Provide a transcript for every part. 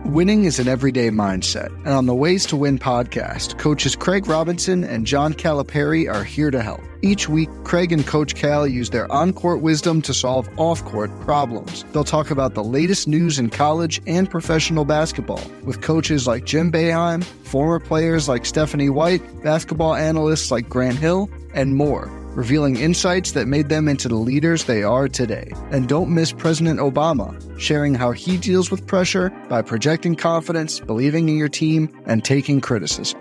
Winning is an everyday mindset, and on the Ways to Win podcast, coaches Craig Robinson and John Calipari are here to help. Each week, Craig and Coach Cal use their on-court wisdom to solve off-court problems. They'll talk about the latest news in college and professional basketball with coaches like Jim Boeheim, former players like Stephanie White, basketball analysts like Grant Hill, and more, revealing insights that made them into the leaders they are today. And don't miss President Obama, sharing how he deals with pressure by projecting confidence, believing in your team, and taking criticism.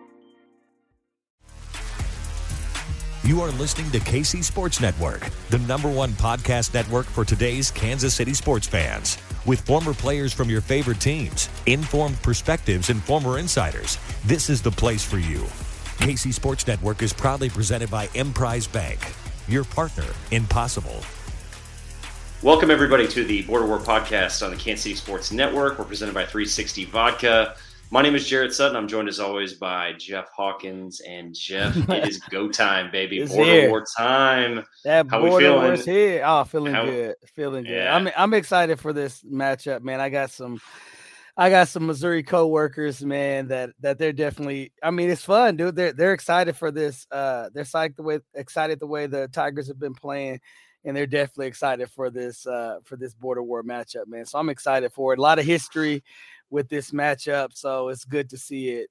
You are listening to KC Sports Network, the #1 podcast network for today's Kansas City sports fans. With former players from your favorite teams, informed perspectives, and former insiders, this is the place for you. KC Sports Network is proudly presented by Emprise Bank, your partner in possible. Welcome, everybody, to the Border War podcast on the Kansas City Sports Network. We're presented by 360 Vodka. My name is Jarrett Sutton. I'm joined, as always, by Jeff Hawkins. And, Jeff, it is go time, baby. It's Border here. War time. That How we border feeling? war's here. Oh, feeling good. Yeah. I'm excited for this matchup, man. I got some Missouri coworkers, man, that they're definitely. I mean, it's fun, dude. They're excited for this. They're excited the way the Tigers have been playing, and they're definitely excited for this border war matchup, man. So I'm excited for it. A lot of history with this matchup, so it's good to see it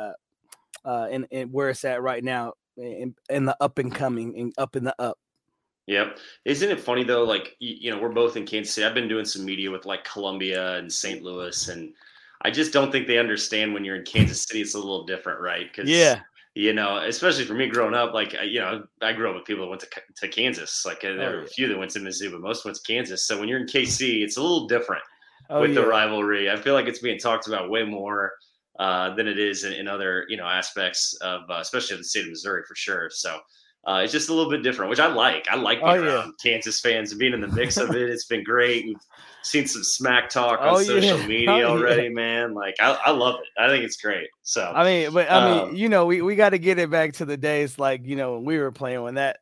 in where it's at right now in the up and coming and up in the up. Yep. Isn't it funny, though? Like, we're both in Kansas City. I've been doing some media with, like, Columbia and St. Louis, and I just don't think they understand when you're in Kansas City, it's a little different, right? Because, especially for me growing up, like, I grew up with people that went to Kansas. Like, there were a few that went to Mizzou, but most went to Kansas. So when you're in KC, it's a little different with the rivalry. I feel like it's being talked about way more than it is in other, aspects of, especially the state of Missouri, for sure. So, it's just a little bit different, which I like. I like being around Kansas fans and being in the mix of it. It's been great. We've seen some smack talk on social media already, man. Like, I love it. I think it's great. So we got to get it back to the days like, when we were playing when that.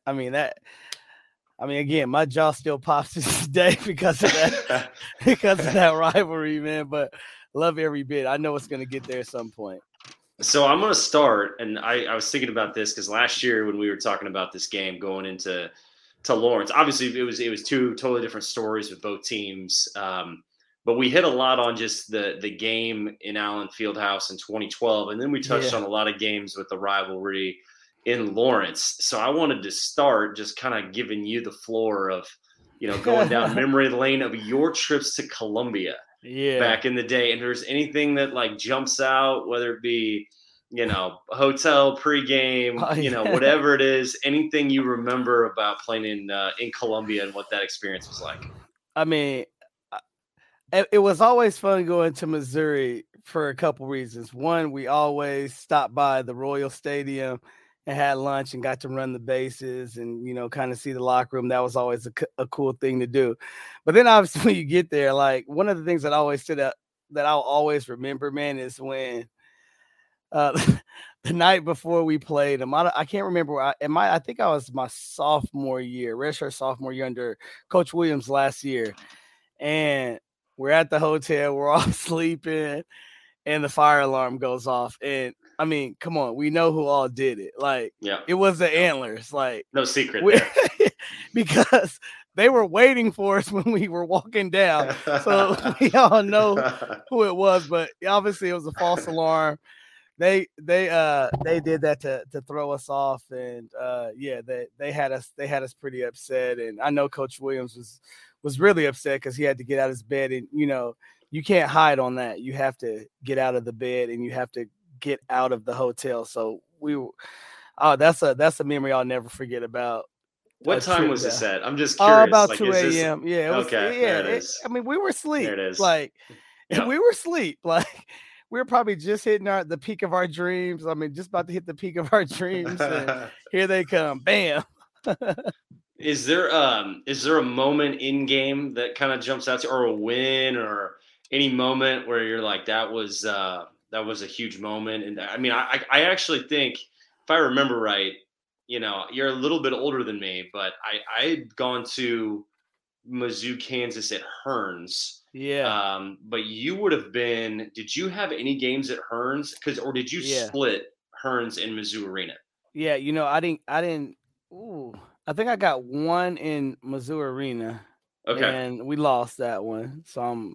Again, my jaw still pops to this day because of that rivalry, man. But love every bit. I know it's going to get there at some point. So I'm going to start, and I was thinking about this because last year when we were talking about this game going into Lawrence, obviously it was two totally different stories with both teams, but we hit a lot on just the game in Allen Fieldhouse in 2012, and then we touched on a lot of games with the rivalry in Lawrence. So I wanted to start just kind of giving you the floor of, going down memory lane of your trips to Columbia. Back in the day, and if there's anything that like jumps out, whether it be, hotel pregame, whatever it is, anything you remember about playing in Columbia and what that experience was like. I mean, it was always fun going to Missouri for a couple reasons. One, we always stopped by the Royal Stadium and had lunch and got to run the bases and, kind of see the locker room. That was always a cool thing to do. But then obviously when you get there, like one of the things that always stood out that I'll always remember, man, is when the night before we played them, I can't remember. I think I was my redshirt sophomore year under Coach Williams last year. And we're at the hotel, we're all sleeping, and the fire alarm goes off. And I mean, come on, we know who all did it. Like, it was the Antlers. Like, no secret there. Because they were waiting for us when we were walking down. So we all know who it was, but obviously it was a false alarm. They did that to throw us off, and they had us pretty upset. And I know Coach Williams was really upset because he had to get out of his bed, and you can't hide on that. You have to get out of the bed and you have to get out of the hotel. So that's a memory I'll never forget about. What time was this at? I'm just curious. About 2 a.m. Yeah. It was, okay. Yeah. There it is. We were asleep. There it is. Like, we were asleep. Like, we were probably just hitting the peak of our dreams. I mean, just about to hit the peak of our dreams. And here they come. Bam. Is there a moment in game that kind of jumps out to you, or a win, or any moment where you're like, that was a huge moment? And I mean, I actually think, if I remember right, you're a little bit older than me, but I had gone to Mizzou, Kansas at Hearns. Yeah. But you would have been. Did you have any games at Hearns? Or did you split Hearns and Mizzou Arena? Yeah, I didn't. Ooh, I think I got one in Mizzou Arena. Okay. And we lost that one, so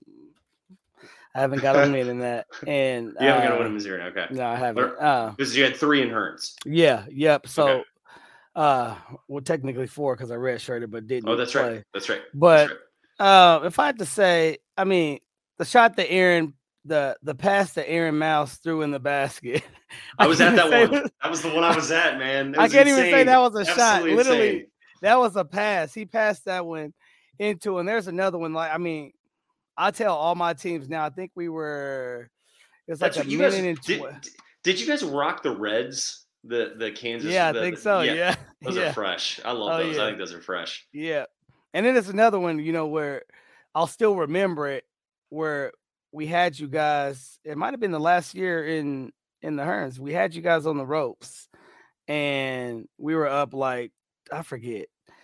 I haven't got a win in that. And you haven't got a win in Mizzou Arena. Okay. No, I haven't. Because you had 3 in Hearns. Yeah. Yep. So, well, technically 4 because I redshirted, but didn't. Oh, that's play. Right. That's right. But if I had to say, I mean, the shot that Aaron. The pass that Aaron Mouse threw in the basket. I was at that one. That was the one I was at, man. I can't even say that was a shot. Insane. Literally, that was a pass. He passed that one into, and there's another one. Like, I mean, I tell all my teams now. I think it was like a minute and 12. Did you guys rock the Reds? The Kansas? Yeah, I think so. Yeah. Those are fresh. I love those. Yeah. I think those are fresh. Yeah. And then there's another one, where I'll still remember it, where we had you guys, it might have been the last year in the Hearns. We had you guys on the ropes and we were up like, I forget,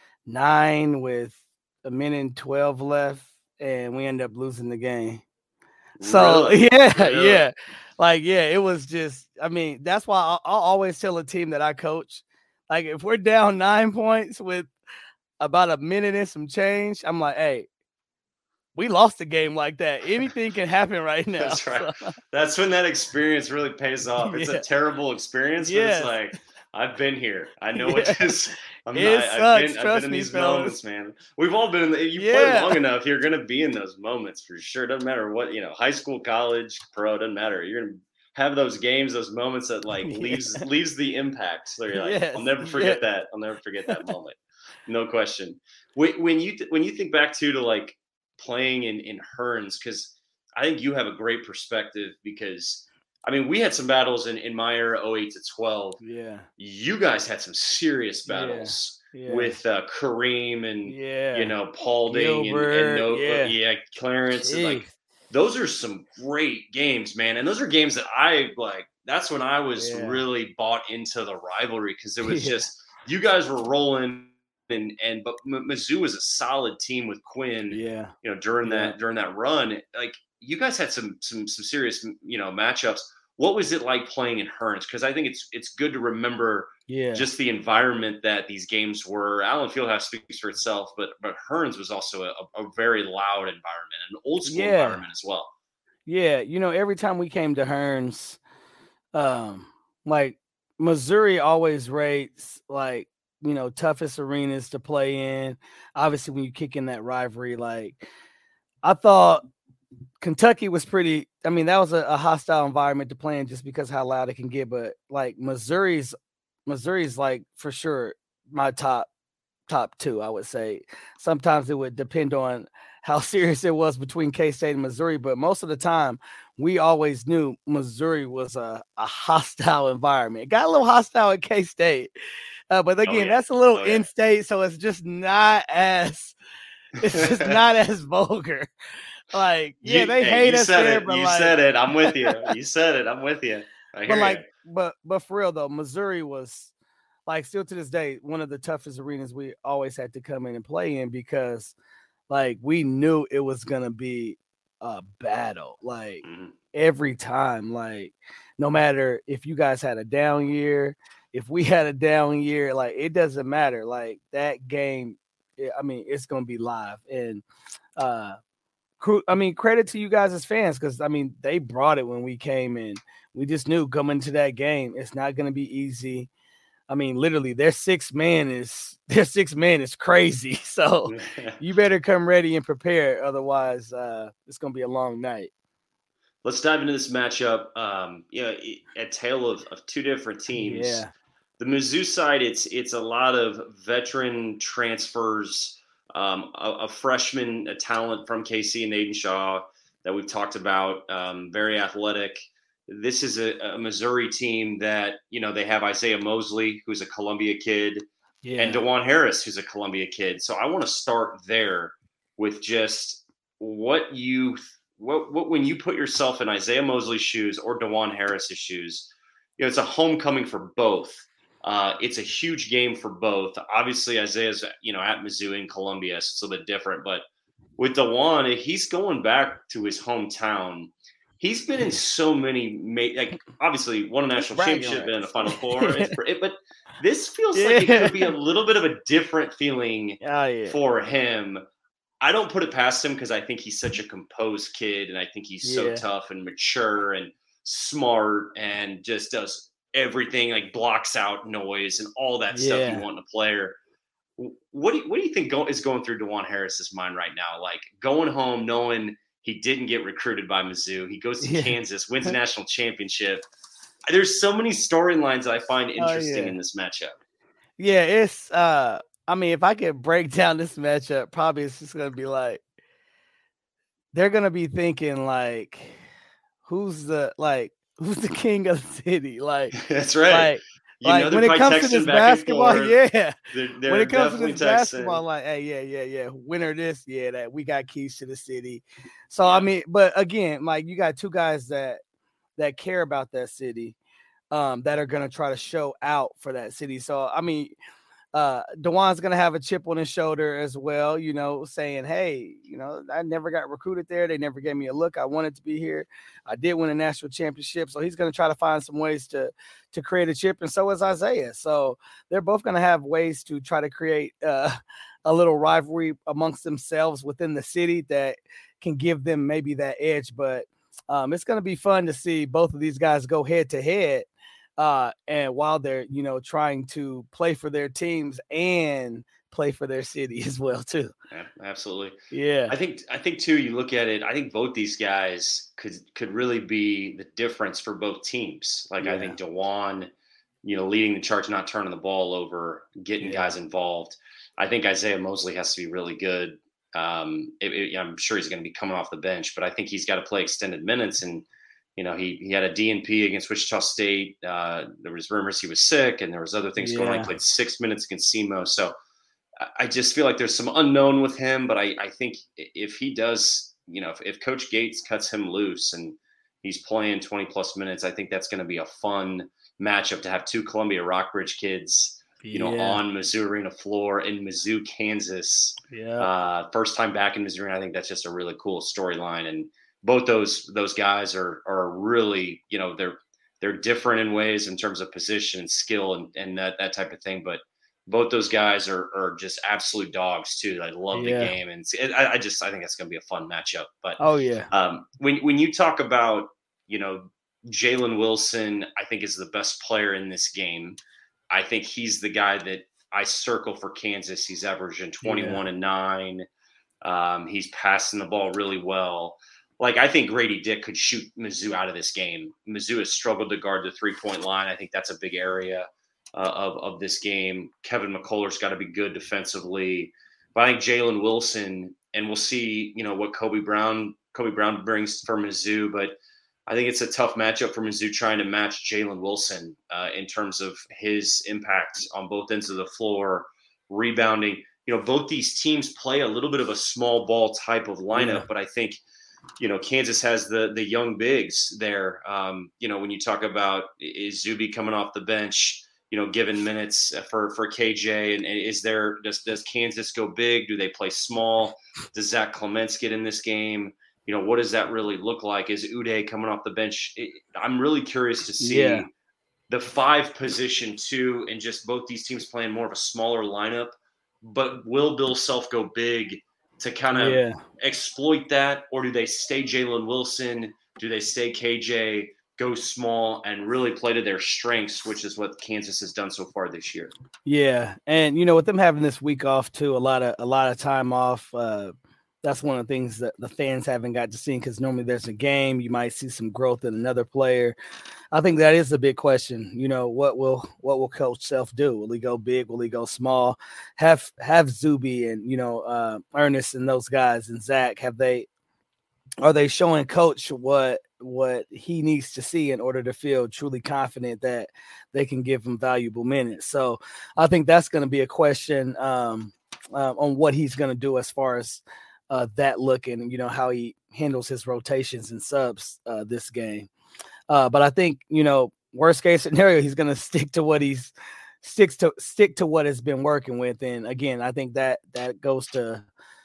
9 with a minute and 12 left. And we ended up losing the game. So really? Yeah. Like, it was just, I mean, that's why I'll always tell a team that I coach, like if we're down 9 points with about a minute and some change, I'm like, hey, we lost the game like that. Anything can happen right now. That's right. So. That's when that experience really pays off. It's a terrible experience, but it's like, I've been here. I know what this. I've been in these moments, man. We've all been in. You play long enough, you're gonna be in those moments for sure. Doesn't matter what high school, college, pro. Doesn't matter. You're gonna have those games, those moments that like leaves the impact. So you're like, I'll never forget that. I'll never forget that moment. No question. When you think back to like playing in Hearns, because I think you have a great perspective, because I mean, we had some battles in my era, 08 to 12. Yeah. You guys had some serious battles with Kareem and, Paulding and Clarence. And, like, those are some great games, man. And those are games that I like. That's when I was really bought into the rivalry, because it was just, you guys were rolling. But Mizzou was a solid team with Quinn. During that run, like you guys had some serious matchups. What was it like playing in Hearns? Because I think it's good to remember just the environment that these games were. Allen Fieldhouse speaks for itself, but Hearns was also a very loud environment, an old school environment as well. Yeah, every time we came to Hearns, like Missouri always rates like, toughest arenas to play in. Obviously, when you kick in that rivalry, like I thought Kentucky was pretty. I mean, that was a hostile environment to play in just because how loud it can get. But like Missouri's like for sure my top 2, I would say. Sometimes it would depend on how serious it was between K-State and Missouri, but most of the time we always knew Missouri was a hostile environment. It got a little hostile at K-State. But again, that's a little in-state, so it's just not as vulgar. Like, they hate us there, but you said it. I'm with you. You said it. I'm with you. But for real though, Missouri was like still to this day one of the toughest arenas we always had to come in and play in, because like we knew it was gonna be a battle. Like every time, like no matter if you guys had a down year. If we had a down year, like it doesn't matter. Like that game, I mean, it's gonna be live. And credit to you guys as fans, because I mean they brought it when we came in. We just knew coming to that game, it's not gonna be easy. I mean, literally, their six man is crazy. So you better come ready and prepare. Otherwise, it's gonna be a long night. Let's dive into this matchup. A tale of 2 different teams. Yeah. The Mizzou side, it's a lot of veteran transfers, a freshman, a talent from KC and Aiden Shaw that we've talked about, very athletic. This is a Missouri team that, they have Isaiah Mosley, who's a Columbia kid, and DeJuan Harris, who's a Columbia kid. So I want to start there with just what when you put yourself in Isaiah Mosley's shoes or DeJuan Harris's shoes, it's a homecoming for both. It's a huge game for both. Obviously, Isaiah's, at Mizzou in Columbia, so it's a little bit different. But with DeJuan, he's going back to his hometown. He's been in so many, obviously won a national championship, been in the Final Four. But this feels like it could be a little bit of a different feeling for him. I don't put it past him because I think he's such a composed kid, and I think he's so tough and mature and smart and just does everything, like blocks out noise and all that stuff you want in a player. What do you think is going through DeJuan Harris's mind right now? Like going home knowing he didn't get recruited by Mizzou. He goes to Kansas, wins a national championship. There's so many storylines I find interesting in this matchup. Yeah, it's if I could break down this matchup, probably it's just gonna be like they're gonna be thinking like who's the king of the city? Like that's right. When it comes to this basketball, they're when it comes to this basketball, like, hey, winner this, that we got keys to the city. So but again, like you got two guys that care about that city, that are gonna try to show out for that city. So DeJuan's gonna have a chip on his shoulder as well, saying, hey, I never got recruited there. They never gave me a look. I wanted to be here. I did win a national championship. So he's gonna try to find some ways to create a chip, and so is Isaiah. So they're both gonna have ways to try to create a little rivalry amongst themselves within the city that can give them maybe that edge. But it's gonna be fun to see both of these guys go head to head. And while they're, trying to play for their teams and play for their city as well too. Yeah, absolutely. Yeah. I think too, you look at it, I think both these guys could really be the difference for both teams. Like I think DeJuan, leading the charge, not turning the ball over, getting guys involved. I think Isaiah Mosley has to be really good. I'm sure he's going to be coming off the bench, but I think he's got to play extended minutes. And he had a DNP against Wichita State. There was rumors he was sick, and there was other things going on. He played 6 minutes against SEMO. So I just feel like there's some unknown with him. But I think if he does, if Coach Gates cuts him loose and he's playing 20-plus minutes, I think that's going to be a fun matchup to have two Columbia Rockbridge kids, on Mizzou Arena floor in Mizzou, Kansas. First time back in Mizzou Arena. I think that's just a really cool storyline. And both those guys are really, they're different in ways in terms of position and skill and that type of thing. But both those guys are just absolute dogs too. I love the game, and I think that's going to be a fun matchup. But when you talk about Jalen Wilson, I think is the best player in this game. I think he's the guy that I circle for Kansas. He's averaging 21 and 9. He's passing the ball really well. Like, I think Grady Dick could shoot Mizzou out of this game. Mizzou has struggled to guard the three-point line. I think that's a big area of this game. Kevin McCullough's got to be good defensively. But I think Jalen Wilson, and we'll see, what Kobe Brown brings for Mizzou. But I think it's a tough matchup for Mizzou trying to match Jalen Wilson in terms of his impact on both ends of the floor, rebounding. Both these teams play a little bit of a small ball type of lineup, but I think – Kansas has the young bigs there. When you talk about is Zuby coming off the bench, given minutes for KJ, and does Kansas go big? Do they play small? Does Zach Clements get in this game? What does that really look like? Is Uday coming off the bench? I'm really curious to see the 5 position too, and just both these teams playing more of a smaller lineup. But will Bill Self go big to kind of exploit that, or do they stay Jalen Wilson? Do they stay KJ, go small, and really play to their strengths, which is what Kansas has done so far this year? Yeah, and with them having this week off too, a lot of time off. That's one of the things that the fans haven't got to see, because normally there's a game, you might see some growth in another player. I think that is a big question. What will Coach Self do? Will he go big? Will he go small? Have Zuby and Ernest and those guys and Zach, are they showing Coach what he needs to see in order to feel truly confident that they can give him valuable minutes? So I think that's going to be a question on what he's going to do as far as that look, and how he handles his rotations and subs this game. But I think, worst case scenario, he's going to stick to what he's stick to what has been working with. And again, I think that goes to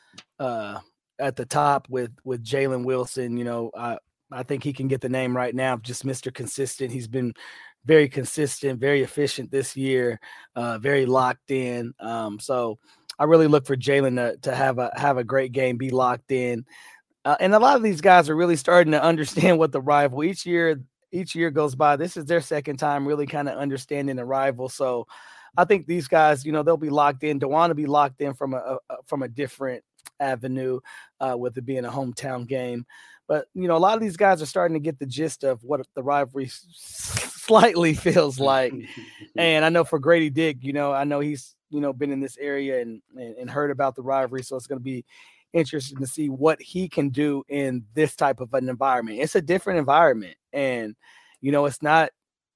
at the top with Jalen Wilson. You know, I think he can get the name right now, just Mr. Consistent. He's been very consistent, very efficient this year, very locked in. So I really look for Jalen to have a great game, be locked in. And a lot of these guys are really starting to understand what the rival each year goes by. This is their second time really kind of understanding the rival. So I think these guys, you know, they'll be locked in. DeJuan will be locked in from a different avenue with it being a hometown game. But, you know, a lot of these guys are starting to get the gist of what the rivalry slightly feels like. And I know for Grady Dick, you know, I know he's, you know, been in this area and heard about the rivalry. So it's going to be interesting to see what he can do in this type of an environment. It's a different environment. And, you know, it's not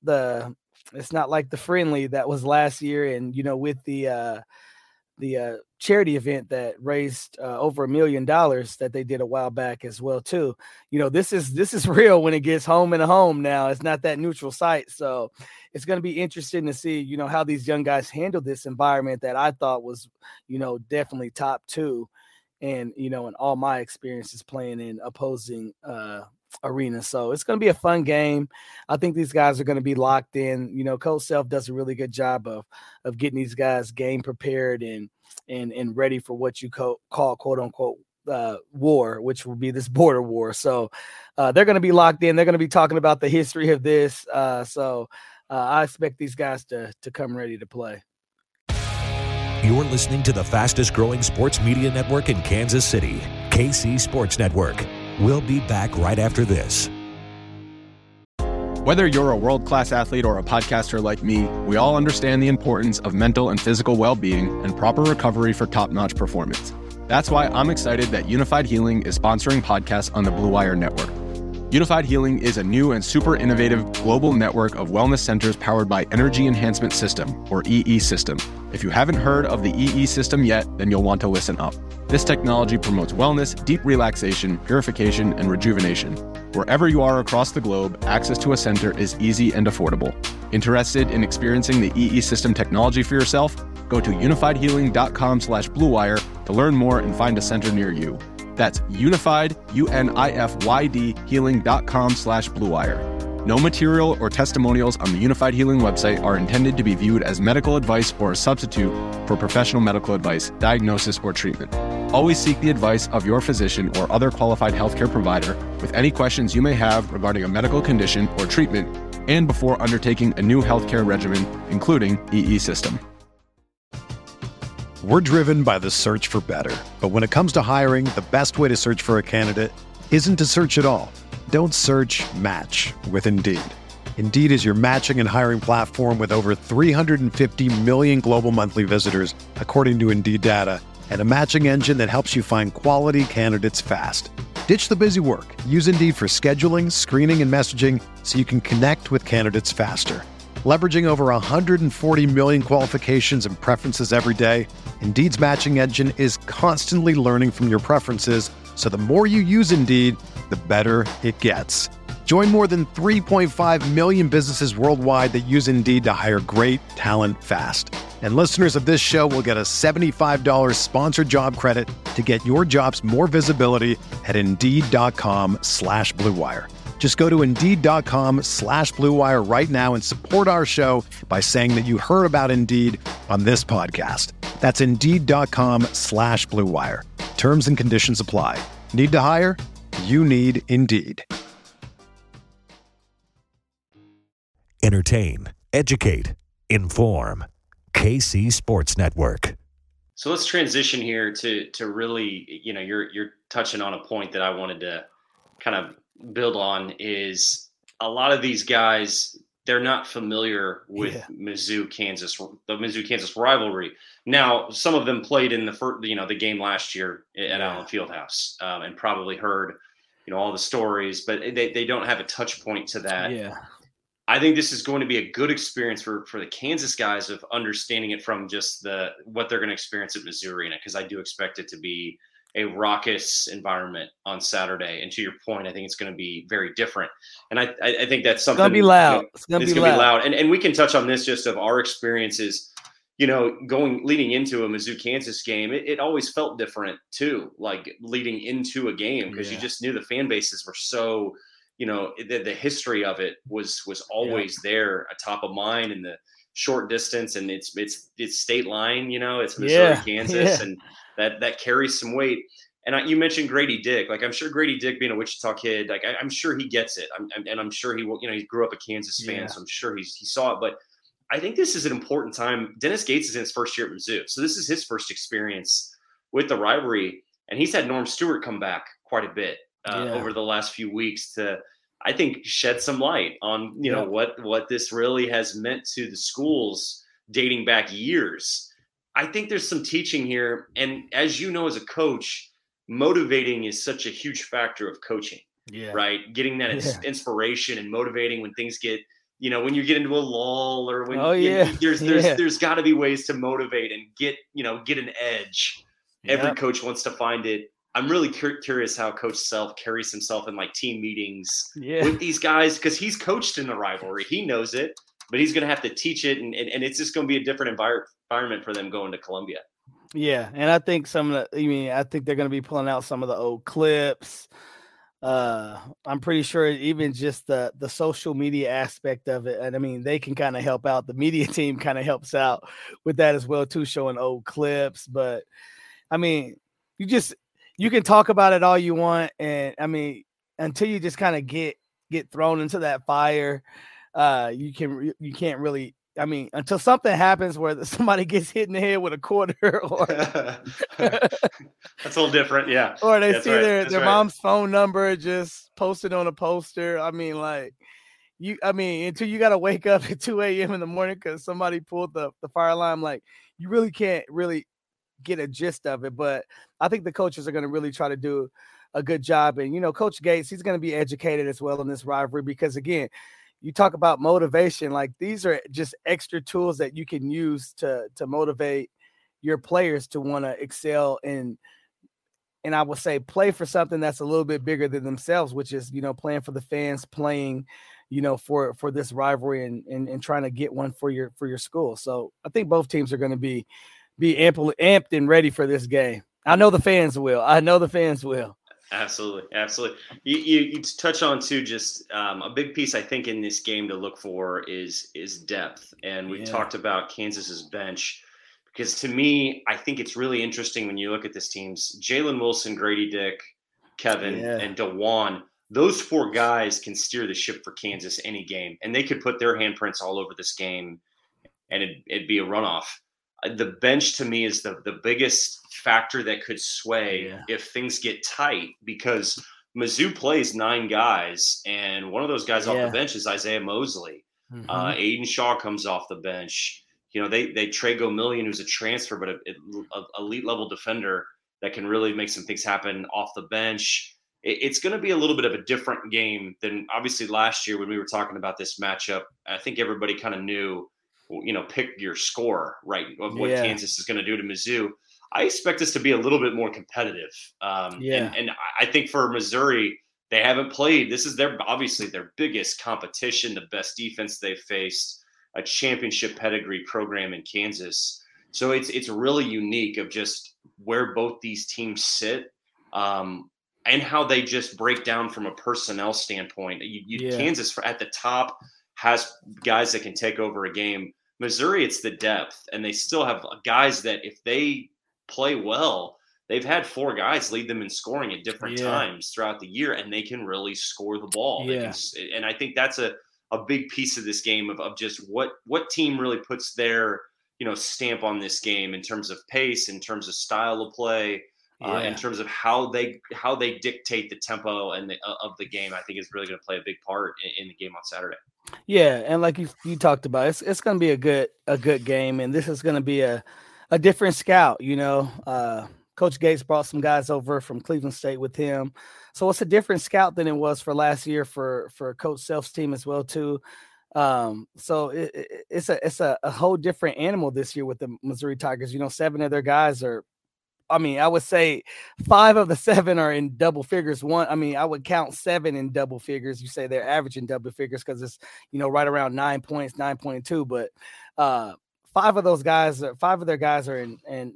like the friendly that was last year. And, you know, with the charity event that raised over $1 million that they did a while back as well too. You know, this is real when it gets home and home now. It's not that neutral site. So it's going to be interesting to see, you know, how these young guys handle this environment that I thought was, you know, definitely top 2. And, you know, in all my experiences playing in opposing arena. So it's going to be a fun game. I think these guys are going to be locked in. You know, Coach Self does a really good job of getting these guys game prepared and ready for what you call quote unquote war, which will be this border war. So they're going to be locked in. They're going to be talking about the history of this. So I expect these guys to come ready to play. You're listening to the fastest growing sports media network in Kansas City, KC Sports Network. We'll be back right after this. Whether you're a world-class athlete or a podcaster like me, we all understand the importance of mental and physical well-being and proper recovery for top-notch performance. That's why I'm excited that Unified Healing is sponsoring podcasts on the Blue Wire Network. Unified Healing is a new and super innovative global network of wellness centers powered by Energy Enhancement System, or EE System. If you haven't heard of the EE System yet, then you'll want to listen up. This technology promotes wellness, deep relaxation, purification, and rejuvenation. Wherever you are across the globe, access to a center is easy and affordable. Interested in experiencing the EE System technology for yourself? Go to unifiedhealing.com/bluewire to learn more and find a center near you. That's unified, UNIFYD, healing.com/bluewire. No material or testimonials on the Unified Healing website are intended to be viewed as medical advice or a substitute for professional medical advice, diagnosis, or treatment. Always seek the advice of your physician or other qualified healthcare provider with any questions you may have regarding a medical condition or treatment and before undertaking a new healthcare regimen, including EE System. We're driven by the search for better. But when it comes to hiring, the best way to search for a candidate isn't to search at all. Don't search, match with Indeed. Indeed is your matching and hiring platform with over 350 million global monthly visitors, according to Indeed data, and a matching engine that helps you find quality candidates fast. Ditch the busy work. Use Indeed for scheduling, screening, and messaging so you can connect with candidates faster. Leveraging over 140 million qualifications and preferences every day, Indeed's matching engine is constantly learning from your preferences, so the more you use Indeed, the better it gets. Join more than 3.5 million businesses worldwide that use Indeed to hire great talent fast. And listeners of this show will get a $75 sponsored job credit to get your jobs more visibility at Indeed.com/Blue Wire. Just go to Indeed.com/Blue Wire right now and support our show by saying that you heard about Indeed on this podcast. That's Indeed.com/Blue Wire. Terms and conditions apply. Need to hire? You need Indeed. Entertain, educate, inform. KC Sports Network. So let's transition here to really, you know, you're touching on a point that I wanted to kind of build on. Is a lot of these guys, they're not familiar with the Mizzou Kansas rivalry. Now, some of them played in the game last year at Allen Fieldhouse, and probably heard, all the stories, but they don't have a touch point to that. Yeah. I think this is going to be a good experience for the Kansas guys of understanding it from just what they're going to experience at Mizzou Arena, because I do expect it to be a raucous environment on Saturday. And to your point, I think it's going to be very different. And I think that's something. It's going to be loud. It's going to be loud. And we can touch on this just of our experiences, leading into a Mizzou-Kansas game. It always felt different too, like leading into a game, because you just knew the fan bases were so, the history of it was always there, top of mind, in the short distance, and it's state line, it's Missouri, Kansas, and that carries some weight. And you mentioned Grady Dick. Like, I'm sure Grady Dick, being a Wichita kid, like I'm sure he gets it. I'm sure he will. He grew up a Kansas fan, so I'm sure he saw it. But I think this is an important time. Dennis Gates is in his first year at Mizzou, so this is his first experience with the rivalry, and he's had Norm Stewart come back quite a bit over the last few weeks to, I think, shed some light on what this really has meant to the schools dating back years. I think there's some teaching here, and as you know, as a coach, motivating is such a huge factor of coaching. Right? Getting that inspiration and motivating when things get, when you get into a lull, or when there's got to be ways to motivate and get an edge. Every coach wants to find it. I'm really curious how Coach Self carries himself in like team meetings with these guys, because he's coached in the rivalry. He knows it, but he's going to have to teach it, and it's just going to be a different environment for them going to Columbia. Yeah, and I think I think they're going to be pulling out some of the old clips. I'm pretty sure even just the social media aspect of it, and I mean, they can kind of help out. The media team kind of helps out with that as well too, showing old clips. But I mean, you can talk about it all you want, and I mean, until you just kind of get thrown into that fire, you can't really. I mean, until something happens where somebody gets hit in the head with a quarter, or that's a little different, yeah. Or they see their mom's phone number just posted on a poster. I mean, until you got to wake up at 2 a.m. in the morning because somebody pulled the fire alarm, like, you really can't really get a gist of it. But I think the coaches are going to really try to do a good job. And, Coach Gates, he's going to be educated as well in this rivalry, because, again, you talk about motivation, like, these are just extra tools that you can use to motivate your players to want to excel and I would say play for something that's a little bit bigger than themselves, which is, playing for the fans, playing, for this rivalry and trying to get one for your school. So I think both teams are going to be amped and ready for this game. I know the fans will. Absolutely. You touch on too, just a big piece I think in this game to look for is depth. And we talked about Kansas's bench, because to me, I think it's really interesting when you look at this team's Jalen Wilson, Grady Dick, Kevin, and DeJuan. Those four guys can steer the ship for Kansas any game, and they could put their handprints all over this game, and it'd be a runoff. The bench to me is the biggest factor that could sway if things get tight, because Mizzou plays 9 guys, and one of those guys off the bench is Isaiah Mosley. Mm-hmm. Aiden Shaw comes off the bench. They trade Gomillion, who's a transfer, but an elite level defender that can really make some things happen off the bench. It's going to be a little bit of a different game than obviously last year when we were talking about this matchup. I think everybody kind of knew, pick your score, right, of what Kansas is going to do to Mizzou. I expect this to be a little bit more competitive. And I think for Missouri, they haven't played. This is obviously their biggest competition, the best defense they've faced, a championship pedigree program in Kansas. So it's really unique of just where both these teams sit, and how they just break down from a personnel standpoint. Kansas at the top has guys that can take over a game. Missouri, it's the depth, and they still have guys that if they play well, they've had 4 guys lead them in scoring at different times throughout the year, and they can really score the ball. And I think that's a big piece of this game of just what team really puts their stamp on this game in terms of pace, in terms of style of play, in terms of how they dictate the tempo of the game. I think is really going to play a big part in the game on Saturday. Yeah, and like you talked about, it's going to be a good game, and this is going to be a different scout. Coach Gates brought some guys over from Cleveland State with him, so it's a different scout than it was for last year for Coach Self's team as well too. So it's a whole different animal this year with the Missouri Tigers. 7 of their guys are I would say 5 of the 7 are in double figures. I would count 7 in double figures. You say they're averaging double figures because it's, right around 9 points, 9.2. But 5 of their guys are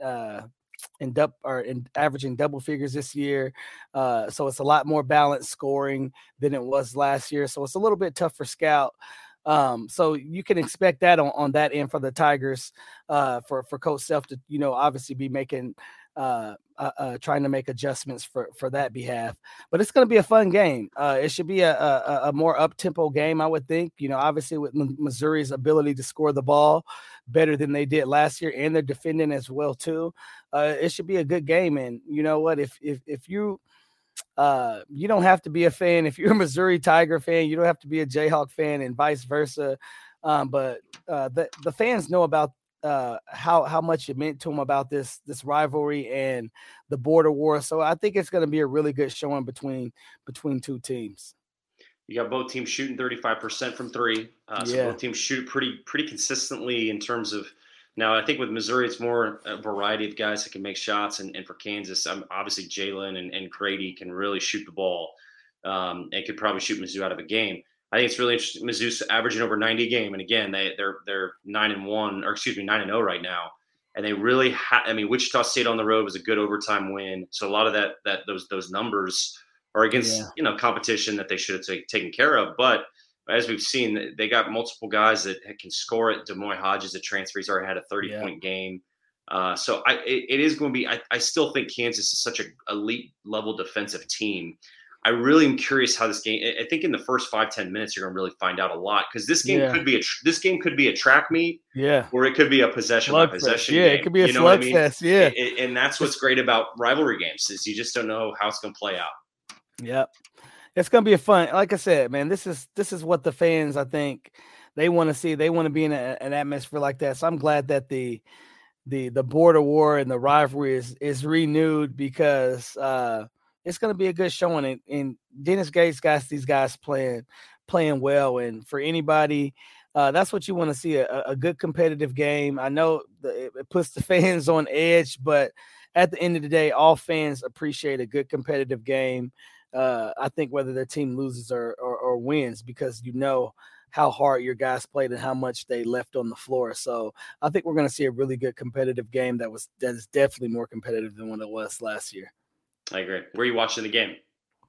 in averaging double figures this year. So it's a lot more balanced scoring than it was last year. So it's a little bit tough for Scout. So you can expect that on that end for the Tigers, for Coach Self to, obviously be making, trying to make adjustments for that behalf. But it's going to be a fun game. It should be a more up-tempo game, I would think. Obviously with Missouri's ability to score the ball better than they did last year, and they're defending as well too. It should be a good game. And you know what? If you you don't have to be a fan. If you're a Missouri Tiger fan, you don't have to be a Jayhawk fan, and vice versa. But the fans know about how much it meant to them about this rivalry and the border war. So I think it's going to be a really good showing between 2 teams. You got both teams shooting 35% from 3. So both teams shoot pretty consistently in terms of. Now, I think with Missouri, it's more a variety of guys that can make shots. And for Kansas, obviously Jalen and Grady can really shoot the ball and could probably shoot Mizzou out of a game. I think it's really interesting. Mizzou's averaging over 90 a game. And again, they're 9-0 right now. And they really Wichita State on the road was a good overtime win. So a lot of those numbers are against, competition that they should have taken care of. But as we've seen, they got multiple guys that can score it. Demoy Hodges, the transfer, he's already had a 30-point game. So it is going to be – I still think Kansas is such an elite-level defensive team. I really am curious how this game – I think in the first 5-10 minutes you're going to really find out a lot, because this game could be a track meet, or it could be a possession-by-possession game. It could be a slugfest, And that's what's great about rivalry games, is you just don't know how it's going to play out. Yep. It's going to be a fun, like I said, man, this is what the fans, I think, they want to see. They want to be in an atmosphere like that. So I'm glad that the border war and the rivalry is renewed, because it's going to be a good showing. And Dennis Gates got these guys playing well. And for anybody, that's what you want to see, a good competitive game. I know it puts the fans on edge, but at the end of the day, all fans appreciate a good competitive game. I think whether their team loses or wins, because how hard your guys played and how much they left on the floor. So I think we're going to see a really good competitive game that is definitely more competitive than what it was last year. I agree. Where are you watching the game?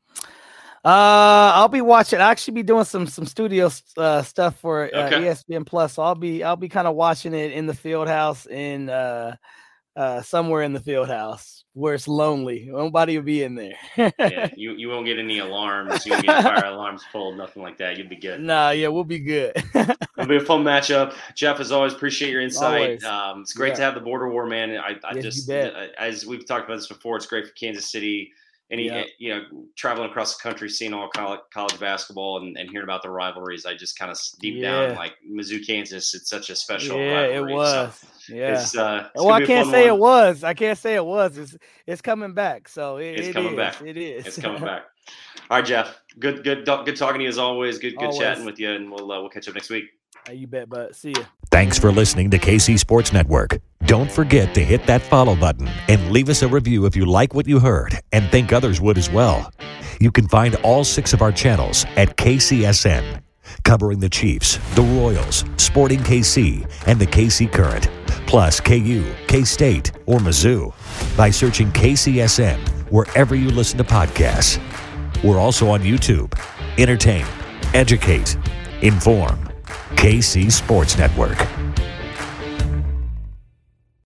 I'll be watching. I'll actually be doing some studio stuff for ESPN Plus. So I'll be kind of watching it in the field house somewhere in the field house where it's lonely. Nobody will be in there. Yeah, you won't get any alarms. You won't get fire alarms pulled, nothing like that. You'll be good. We'll be good. It'll be a fun matchup. Jeff, as always, appreciate your insight. It's great to have the border war, man. As we've talked about this before, it's great for Kansas City. Traveling across the country, seeing all college basketball and hearing about the rivalries, I just kind of deep down, like Mizzou, Kansas, it's such a special rivalry. It was. So, I can't say it was. I can't say it was. It's coming back. So it's coming back. It is. It's coming back. All right, Jeff. Good talking to you as always. Good chatting with you, and we'll catch up next week. You bet, bud. See you. Thanks for listening to KC Sports Network. Don't forget to hit that follow button and leave us a review if you like what you heard and think others would as well. You can find all 6 of our channels at KCSN, covering the Chiefs, the Royals, Sporting KC, and the KC Current, plus KU, K-State, or Mizzou, by searching KCSN wherever you listen to podcasts. We're also on YouTube. Entertain, educate, inform. KC Sports Network.